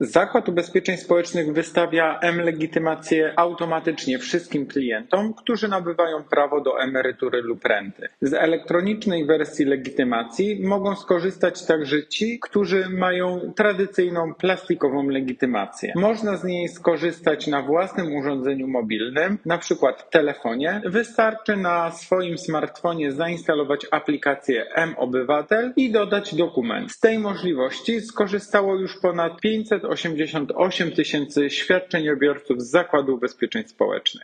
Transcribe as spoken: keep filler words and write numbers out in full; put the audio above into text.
Zakład Ubezpieczeń Społecznych wystawia m-legitymację automatycznie wszystkim klientom, którzy nabywają prawo do emerytury lub renty. Z elektronicznej wersji legitymacji mogą skorzystać także ci, którzy mają tradycyjną plastikową legitymację. Można z niej skorzystać na własnym urządzeniu mobilnym, na przykład telefonie. Wystarczy na swoim smartfonie zainstalować aplikację M-Obywatel i dodać dokument. Z tej możliwości skorzystało już ponad pięćset osiemdziesiąt osiem tysięcy świadczeniobiorców z Zakładu Ubezpieczeń Społecznych.